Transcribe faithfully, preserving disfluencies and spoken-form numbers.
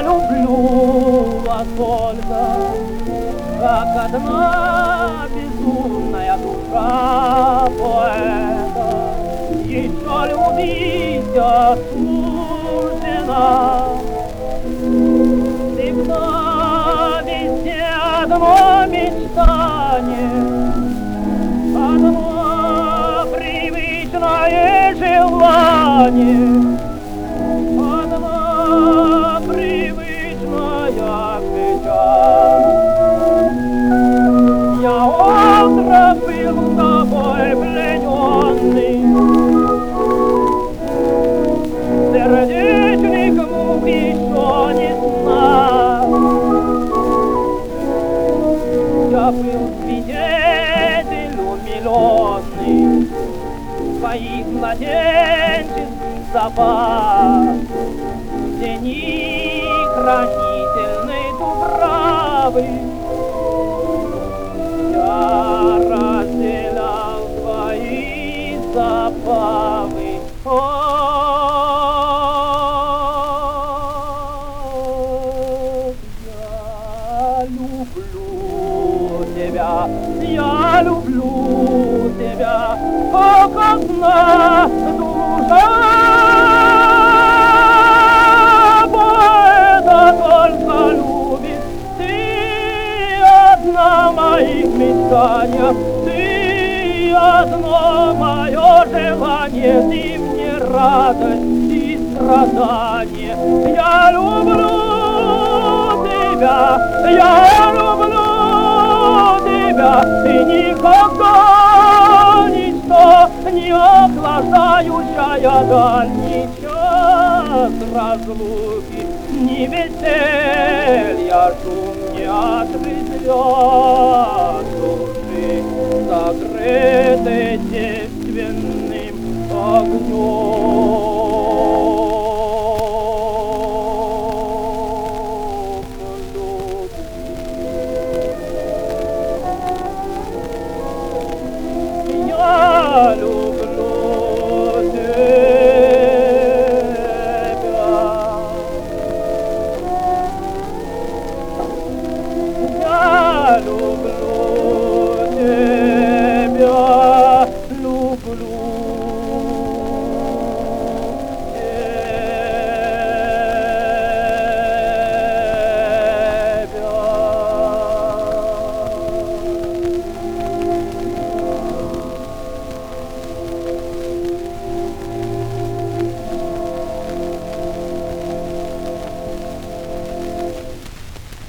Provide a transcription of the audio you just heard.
Я люблю вас только, как одна безумная душа поэта. Еще любить осуждена, всегда везде одно мечтание, одно привычное желание, одна привычная печаль. Я утро был с тобой плененный, сердечник мук еще не знал. Я был свидетель умиленный твоих младенческих забав, дни хранительной дубравы. Я разделял твои забавы. Я люблю тебя, я люблю тебя, о, как одна душа поэта только любит. Ты одна моих мечтания, ты одно мое желание, ты мне радость и страдание. Я люблю тебя, я люблю тебя, ты никогда ничто не охлаждающая даль, ни час разлуки, ни веселья шум, ни отрезвят души, закрыты девственным огнем.